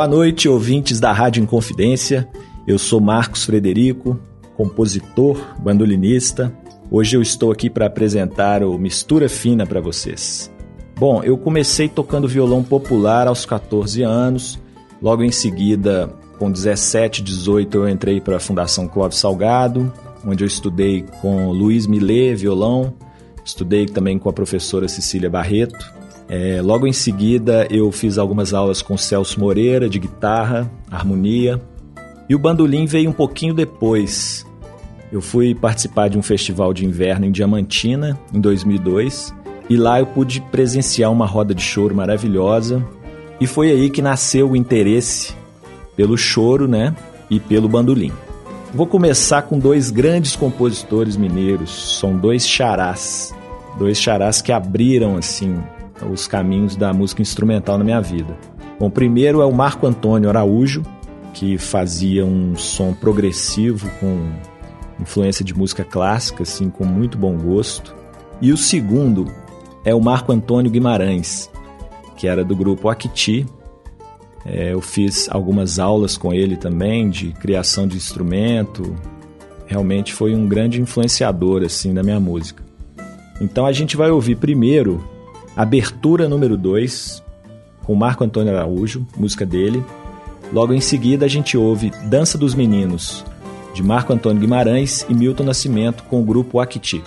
noite, ouvintes da Rádio Inconfidência. Eu sou Marcos Frederico, compositor, bandolinista. Hoje eu estou aqui para apresentar o Mistura Fina para vocês. Bom, eu comecei tocando violão popular aos 14 anos. Logo em seguida, com 17, 18, eu entrei para a Fundação Clóvis Salgado, onde eu estudei com Luiz Millet, violão. Estudei também com a professora Cecília Barreto. Logo em seguida, eu fiz algumas aulas com Celso Moreira, de guitarra, harmonia. E o bandolim veio um pouquinho depois. Eu fui participar de um festival de inverno em Diamantina, em 2002. E lá eu pude presenciar uma roda de choro maravilhosa. E foi aí que nasceu o interesse pelo choro, né? E pelo bandolim. Vou começar com dois grandes compositores mineiros. São dois xarás. Dois xarás que abriram, assim, os caminhos da música instrumental na minha vida. Bom, o primeiro é o Marco Antônio Araújo, que fazia um som progressivo com influência de música clássica, assim, com muito bom gosto. E o segundo é o Marco Antônio Guimarães, que era do grupo Acti. Eu fiz algumas aulas com ele também de criação de instrumento. Realmente foi um grande influenciador, assim, da minha música. Então a gente vai ouvir primeiro Abertura número 2, com Marco Antônio Araújo, música dele. Logo em seguida a gente ouve Dança dos Meninos, de Marco Antônio Guimarães e Milton Nascimento, com o grupo Acti.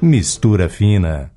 Mistura Fina.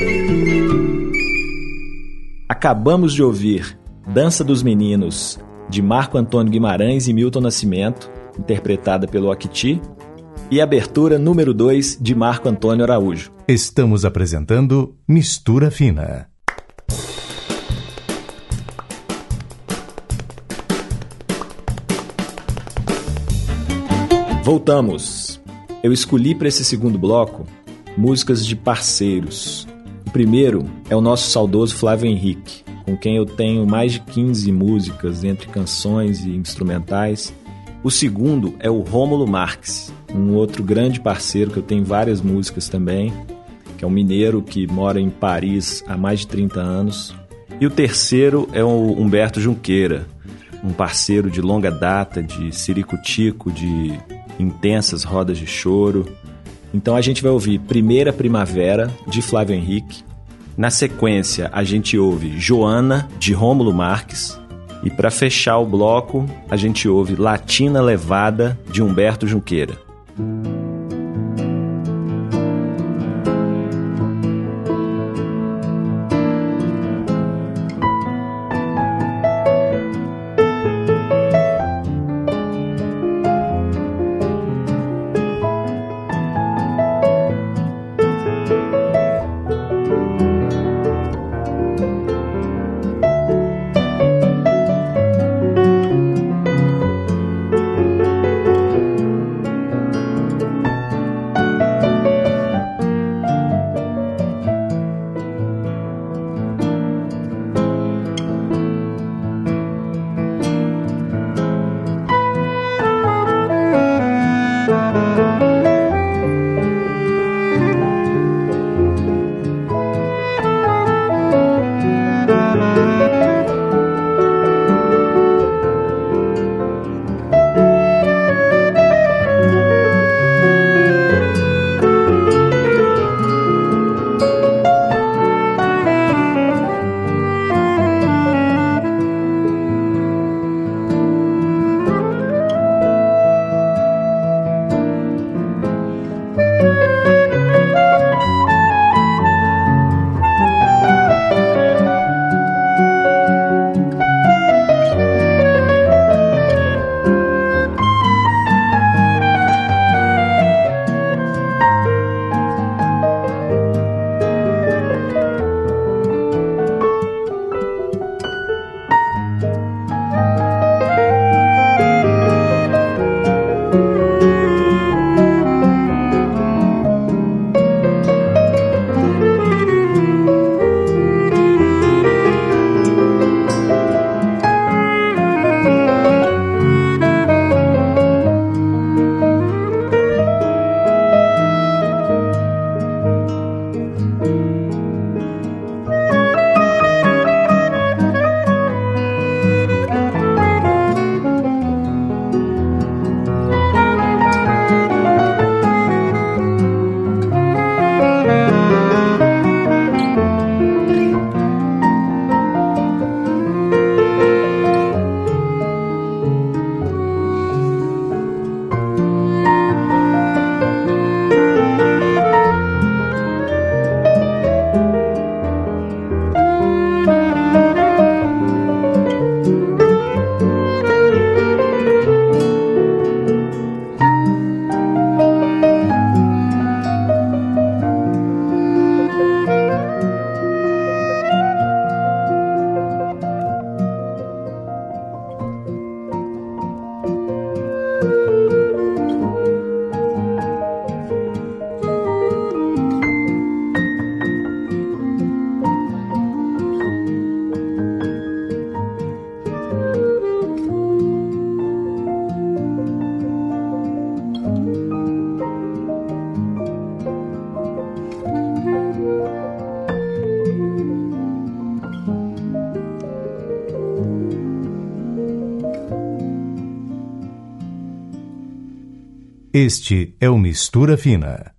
Acabamos de ouvir Dança dos Meninos, de Marco Antônio Guimarães e Milton Nascimento, interpretada pelo Octi, e abertura número 2 de Marco Antônio Araújo. Estamos apresentando Mistura Fina. Voltamos. Eu escolhi para esse segundo bloco músicas de parceiros. O primeiro é o nosso saudoso Flávio Henrique, com quem eu tenho mais de 15 músicas entre canções e instrumentais. O segundo é o Rômulo Marques, um outro grande parceiro que eu tenho várias músicas também, que é um mineiro que mora em Paris há mais de 30 anos. E o terceiro é o Humberto Junqueira, um parceiro de longa data, de ciricutico, de intensas rodas de choro. Então a gente vai ouvir Primeira Primavera, de Flávio Henrique. Na sequência, a gente ouve Joana, de Rômulo Marques. E para fechar o bloco, a gente ouve Latina Levada, de Humberto Junqueira. Este é o Mistura Fina.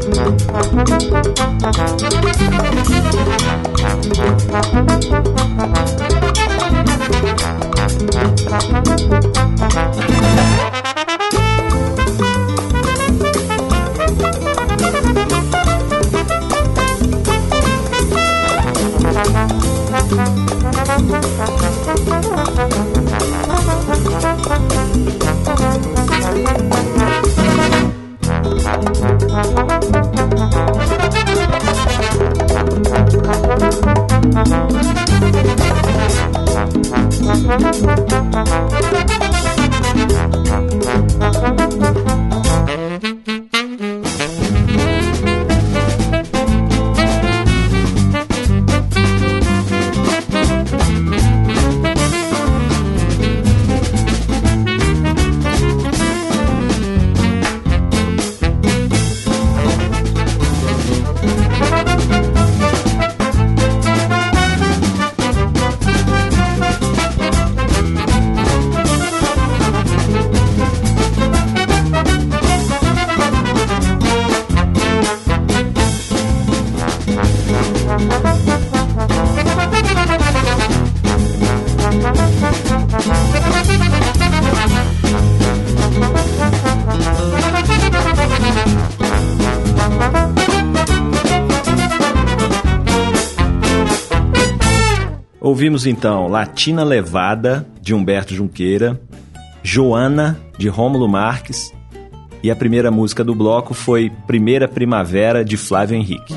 Ouvimos então Latina Levada, de Humberto Junqueira, Joana, de Rômulo Marques, e a primeira música do bloco foi Primeira Primavera, de Flávio Henrique.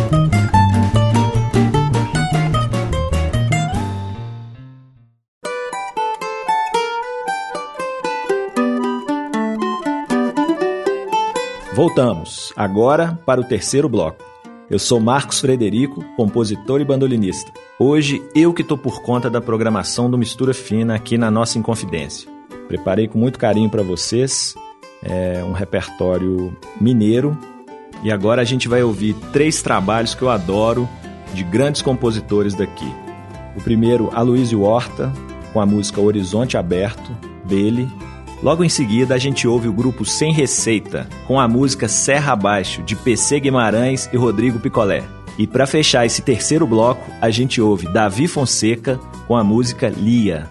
Voltamos agora para o terceiro bloco. Eu sou Marcos Frederico, compositor e bandolinista. Hoje, eu que estou por conta da programação do Mistura Fina aqui na nossa Inconfidência. Preparei com muito carinho para vocês um repertório mineiro. E agora a gente vai ouvir 3 trabalhos que eu adoro de grandes compositores daqui. O primeiro, Aloysio Horta, com a música Horizonte Aberto, dele. Logo em seguida, a gente ouve o grupo Sem Receita, com a música Serra Abaixo, de PC Guimarães e Rodrigo Picolé. E para fechar esse terceiro bloco, a gente ouve Davi Fonseca, com a música Lia.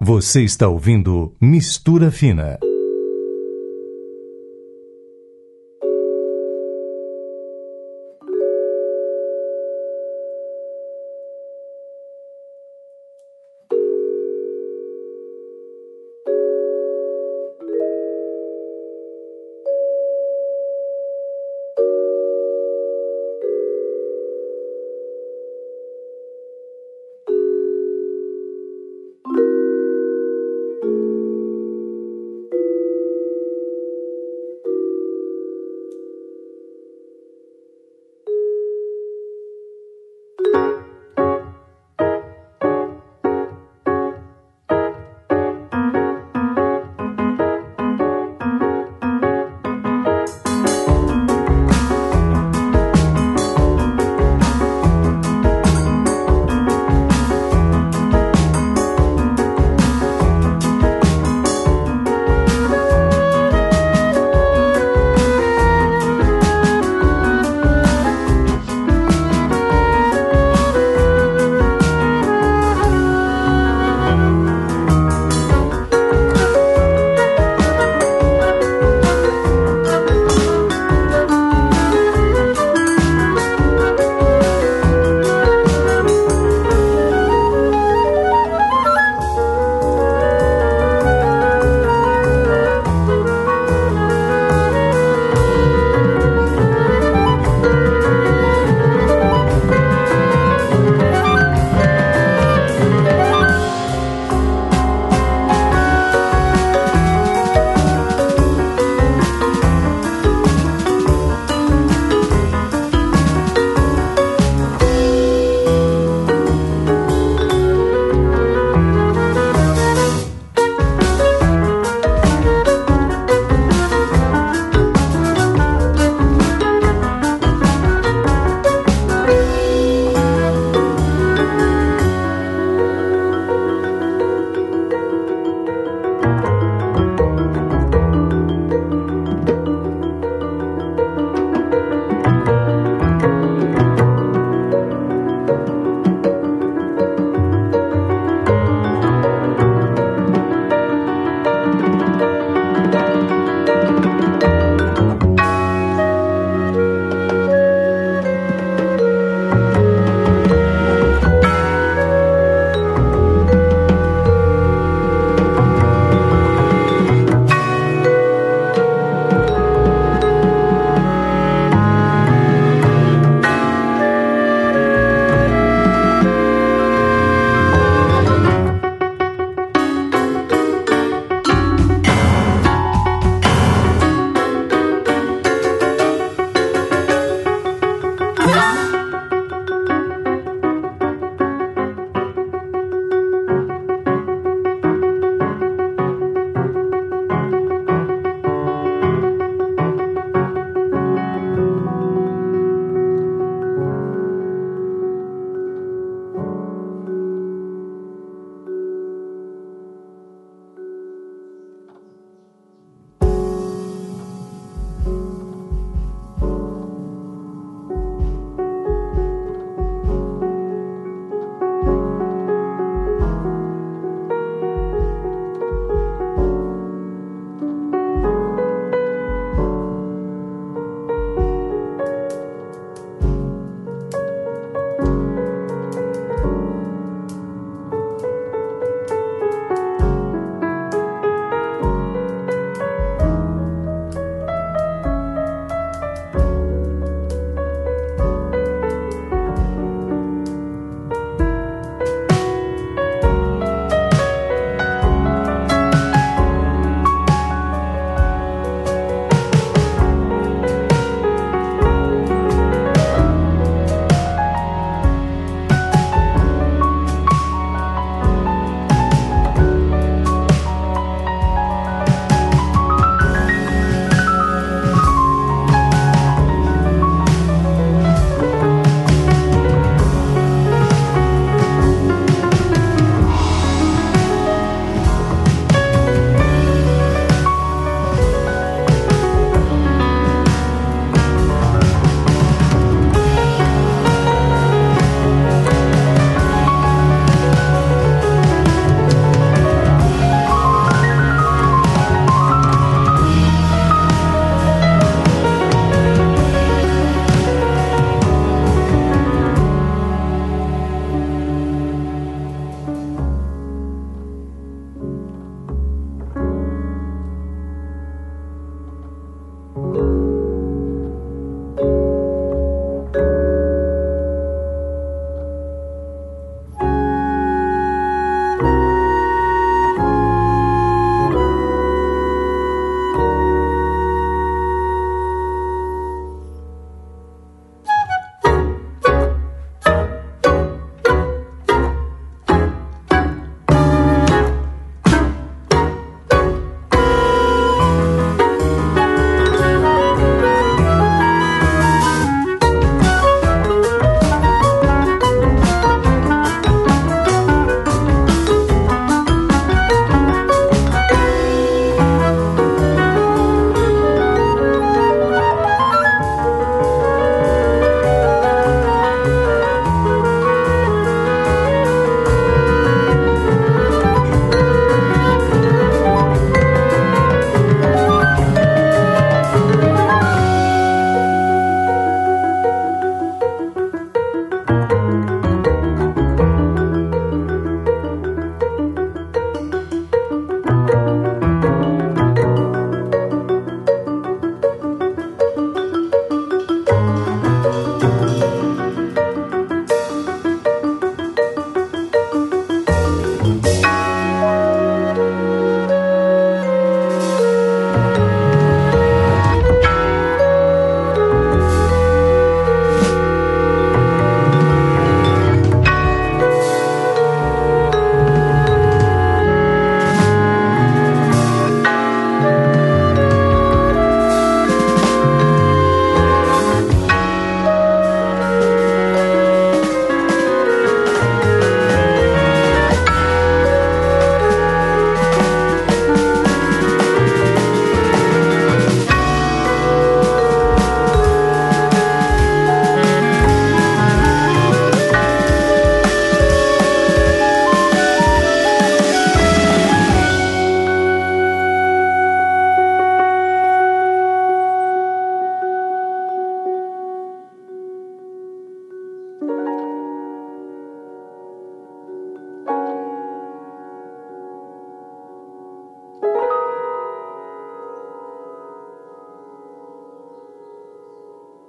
Você está ouvindo Mistura Fina.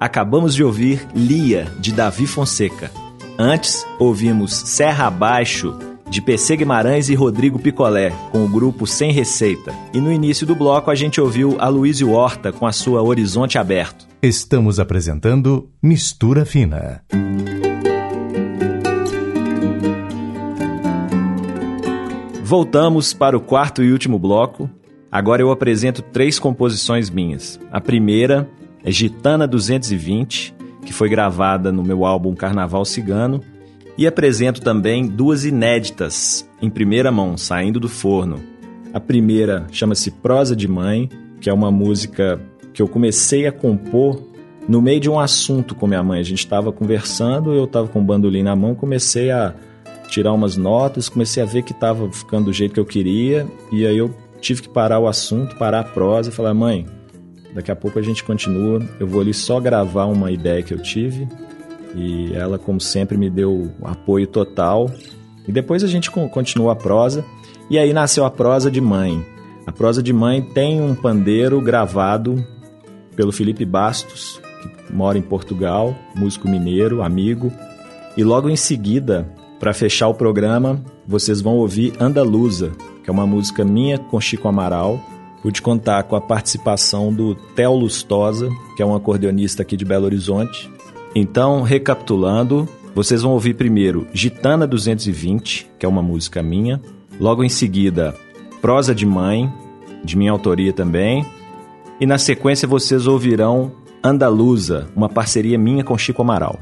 acabamos de ouvir Lia, de Davi Fonseca. Antes, ouvimos Serra Abaixo, de PC Guimarães e Rodrigo Picolé, com o grupo Sem Receita. E no início do bloco a gente ouviu Aloysio Horta com a sua Horizonte Aberto. Estamos apresentando Mistura Fina. Voltamos para o quarto e último bloco. Agora eu apresento 3 composições minhas. A primeira é Gitana 220, que foi gravada no meu álbum Carnaval Cigano. E apresento também 2 inéditas, em primeira mão, saindo do forno. A primeira chama-se Prosa de Mãe, que é uma música que eu comecei a compor no meio de um assunto com minha mãe. A gente estava conversando, eu estava com o bandolim na mão, comecei a tirar umas notas, comecei a ver que estava ficando do jeito que eu queria, e aí eu tive que parar o assunto, parar a prosa e falar: mãe, daqui a pouco a gente continua, eu vou ali só gravar uma ideia que eu tive. E ela, como sempre, me deu apoio total. E depois a gente continuou a prosa. E aí nasceu a Prosa de Mãe. A Prosa de Mãe tem um pandeiro gravado pelo Felipe Bastos, que mora em Portugal, músico mineiro, amigo. E logo em seguida, para fechar o programa, vocês vão ouvir Andaluza, que é uma música minha com Chico Amaral. Pude contar com a participação do Theo Lustosa, que é um acordeonista aqui de Belo Horizonte. Então, recapitulando, vocês vão ouvir primeiro Gitana 220, que é uma música minha. Logo em seguida, Prosa de Mãe, de minha autoria também. E na sequência vocês ouvirão Andaluza, uma parceria minha com Chico Amaral.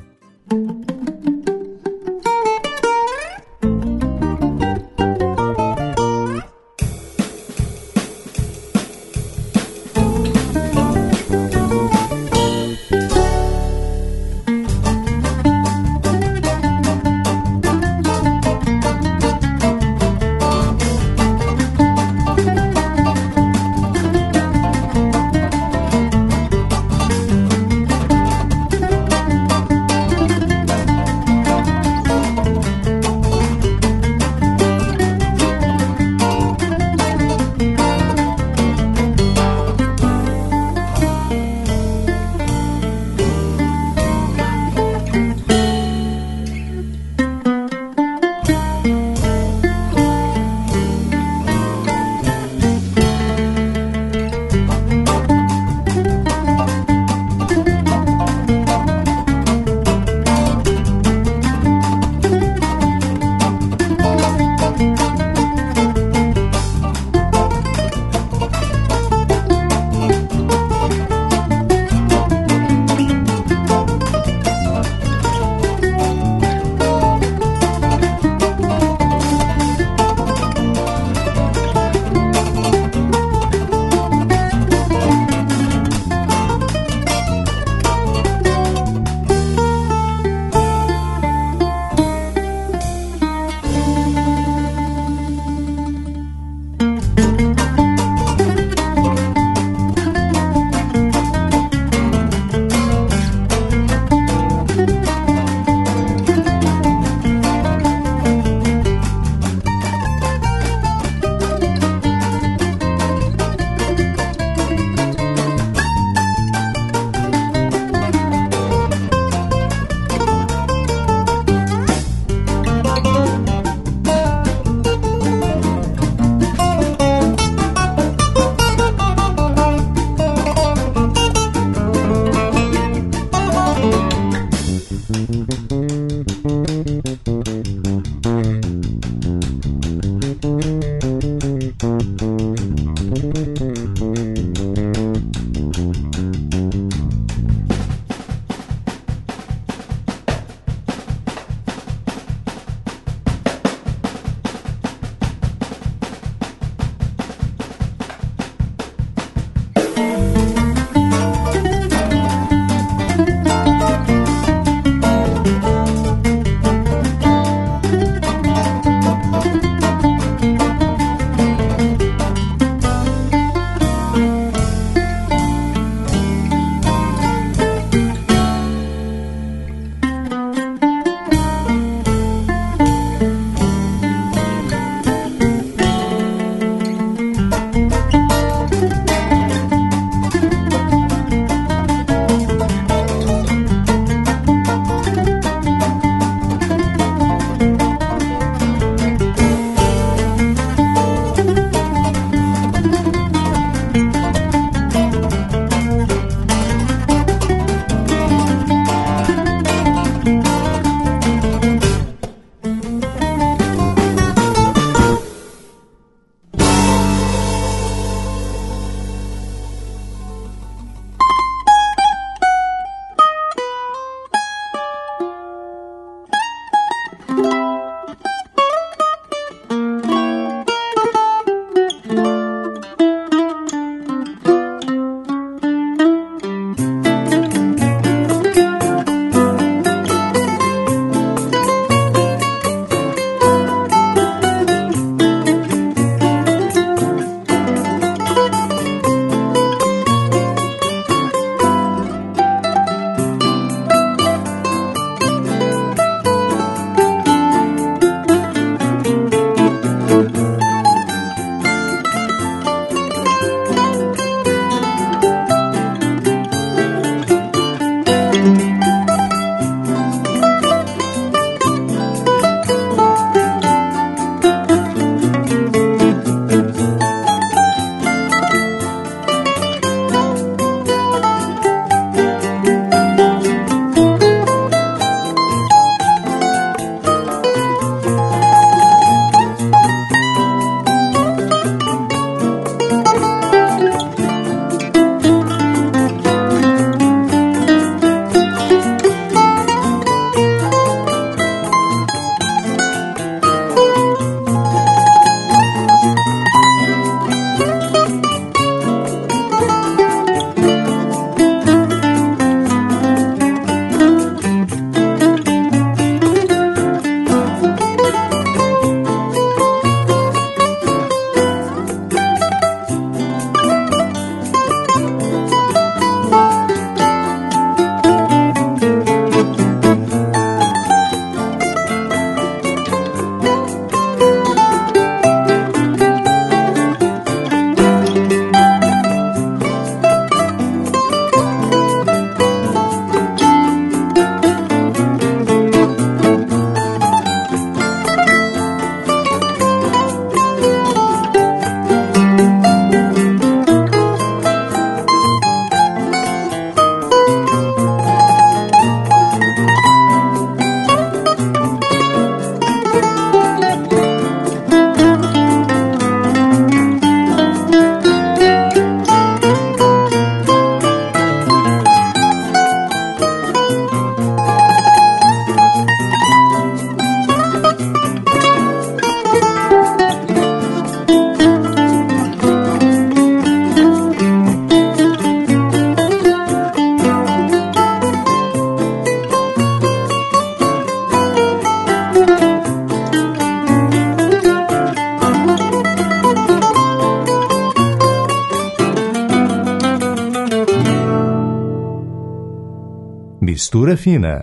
Mistura Fina.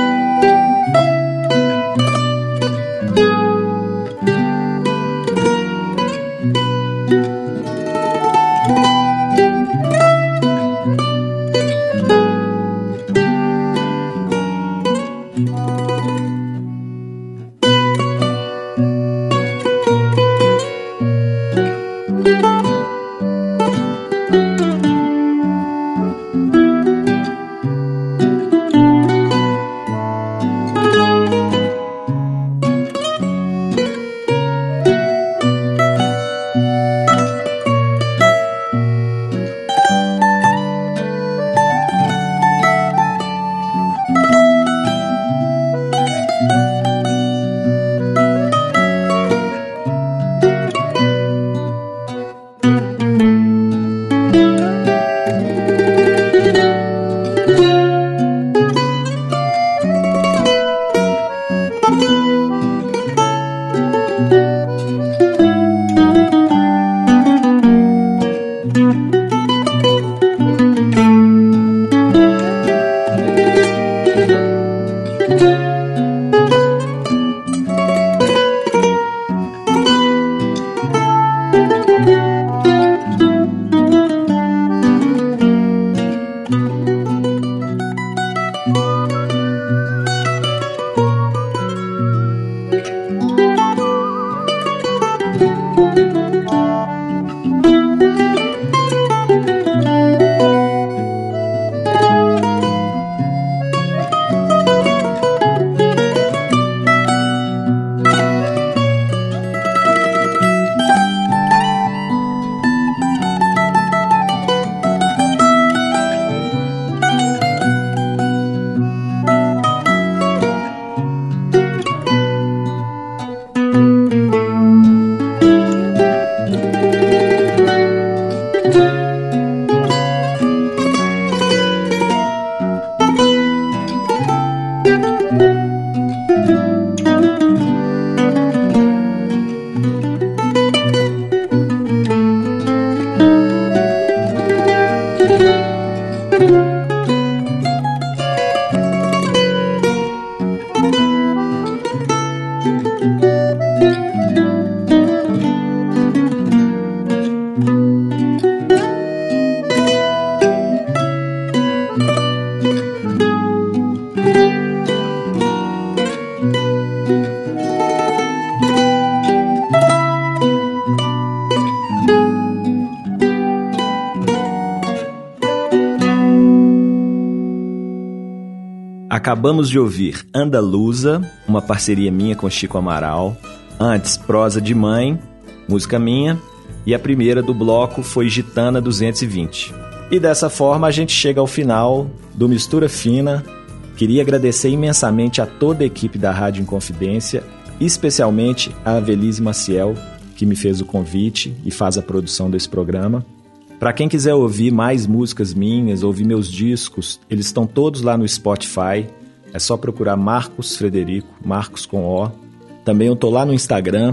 Acabamos de ouvir Andaluza, uma parceria minha com Chico Amaral. Antes, Prosa de Mãe, música minha. E a primeira do bloco foi Gitana 220. E dessa forma a gente chega ao final do Mistura Fina. Queria agradecer imensamente a toda a equipe da Rádio Inconfidência, especialmente a Avelise Maciel, que me fez o convite e faz a produção desse programa. Para quem quiser ouvir mais músicas minhas, ouvir meus discos, eles estão todos lá no Spotify. É só procurar Marcos Frederico, Marcos com O. Também eu tô lá no Instagram,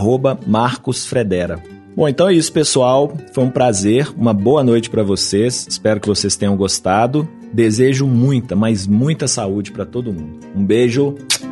@MarcosFredera. Bom, então é isso, pessoal. Foi um prazer, uma boa noite para vocês. Espero que vocês tenham gostado. Desejo muita, mas muita saúde para todo mundo. Um beijo.